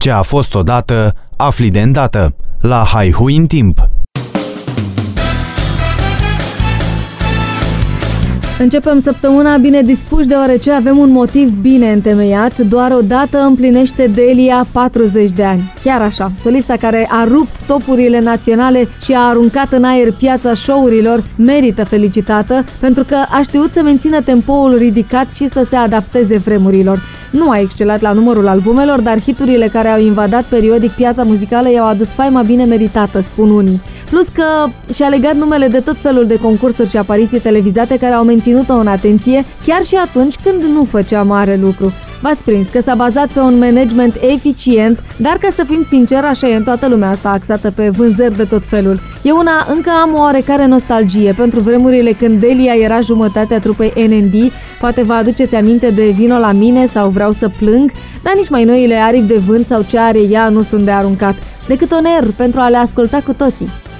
Ce a fost odată, afli de îndată. La Haihui în timp. Începem săptămâna bine dispuși deoarece avem un motiv bine întemeiat. Doar o dată împlinește Delia 40 de ani. Chiar așa, solista care a rupt topurile naționale și a aruncat în aer piața show-urilor merită felicitată pentru că a știut să mențină tempoul ridicat și să se adapteze vremurilor. Nu a excelat la numărul albumelor, dar hiturile care au invadat periodic piața muzicală i-au adus faima bine meritată, spun unii. Plus că și-a legat numele de tot felul de concursuri și apariții televizate care au menținut-o în atenție, chiar și atunci când nu făcea mare lucru. V-ați prins că s-a bazat pe un management eficient, dar ca să fim sinceri, așa e în toată lumea asta axată pe vânzări de tot felul. Eu încă am o oarecare nostalgie pentru vremurile când Delia era jumătatea trupei NND, poate vă aduceți aminte de Vino la mine sau Vreau să plâng, dar nici mai noile Aripi de vânt sau Ce are ea nu sunt de aruncat. Decât un aer pentru a le asculta cu toții.